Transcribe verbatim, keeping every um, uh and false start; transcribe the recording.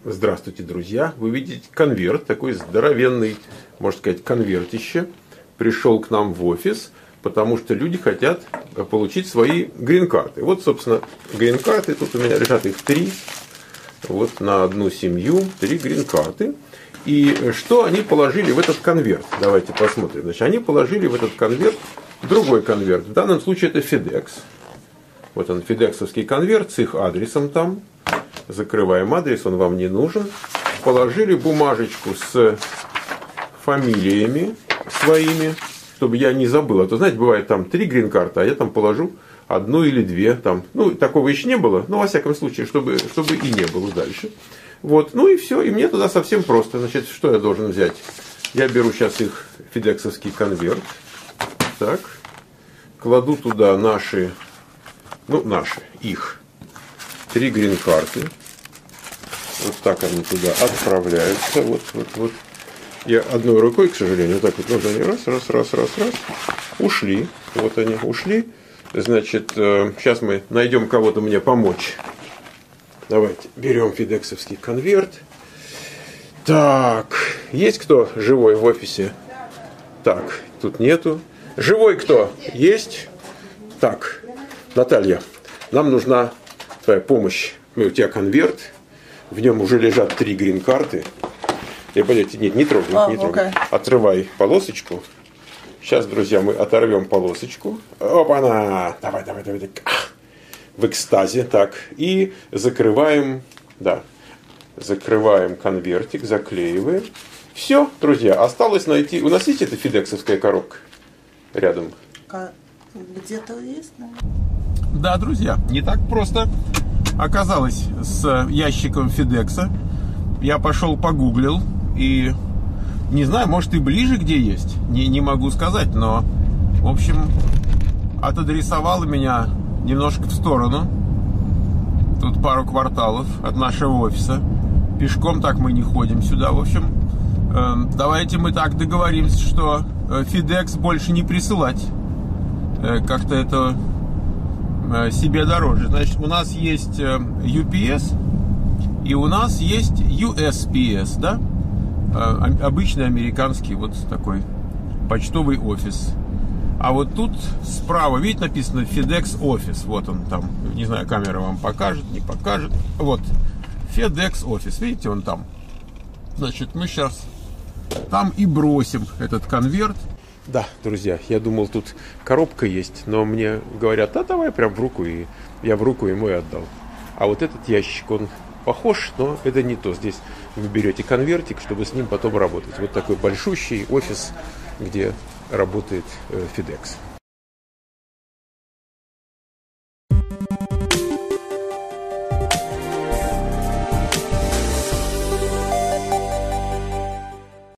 Здравствуйте, друзья! Вы видите конверт, такой здоровенный, можно сказать, конвертище. Пришел к нам в офис, потому что люди хотят получить свои грин-карты. Вот, собственно, грин-карты, тут у меня лежат их три. Вот на одну семью, три грин-карты. И что они положили в этот конверт? Давайте посмотрим. Значит, они положили в этот конверт другой конверт. В данном случае это FedEx. Вот он, федексовский конверт с их адресом там. Закрываем адрес, он вам не нужен. Положили бумажечку с фамилиями своими, чтобы я не забыл. А то, знаете, бывает там три грин-карты, а я там положу одну или две. Там. Ну, такого еще не было, но во всяком случае, чтобы, чтобы и не было дальше. Вот, ну и все, и мне туда совсем просто. Значит, что я должен взять? Я беру сейчас их федексовский конверт. Так. Кладу туда наши, ну, наши, их. Три грин-карты. Вот так они туда отправляются. Вот, вот, вот. Я одной рукой, к сожалению, вот так вот, вот они раз, раз, раз, раз, раз. Ушли. Вот они ушли. Значит, сейчас мы найдем кого-то мне помочь. Давайте берем федексовский конверт. Так, есть кто живой в офисе? Так, тут нету. Живой кто? Есть? Так, Наталья, нам нужна твоя помощь. У тебя конверт, в нем уже лежат три грин-карты. И, блядь, нет, не трогай, oh, не трогай. Okay. Отрывай полосочку. Сейчас, друзья, мы оторвем полосочку. Опа-на! Давай, давай, давай. В экстазе, так. И закрываем, да, закрываем конвертик, заклеиваем. Все, друзья, осталось найти. У нас есть эта федексовская коробка рядом? Где-то есть, да? Да, друзья, не так просто оказалось с ящиком Федекса. Я пошел погуглил и не знаю, может и ближе где есть, не, не могу сказать, но в общем отадресовало меня немножко в сторону. Тут пару кварталов от нашего офиса. Пешком так мы не ходим сюда. В общем, э, давайте мы так договоримся, что FedEx больше не присылать. Э, как-то это себе дороже. Значит, у нас есть ю пи эс и у нас есть ю эс пи эс, да? Обычный американский вот такой почтовый офис. А вот тут справа, видите, написано FedEx Office. Вот он там. Не знаю, камера вам покажет, не покажет. Вот. FedEx Office. Видите, он там. Значит, мы сейчас там и бросим этот конверт. Да, друзья, я думал, тут коробка есть, но мне говорят, да давай прям в руку, и я в руку ему и отдал. А вот этот ящик, он похож, но это не то. Здесь вы берете конвертик, чтобы с ним потом работать. Вот такой большущий офис, где работает FedEx.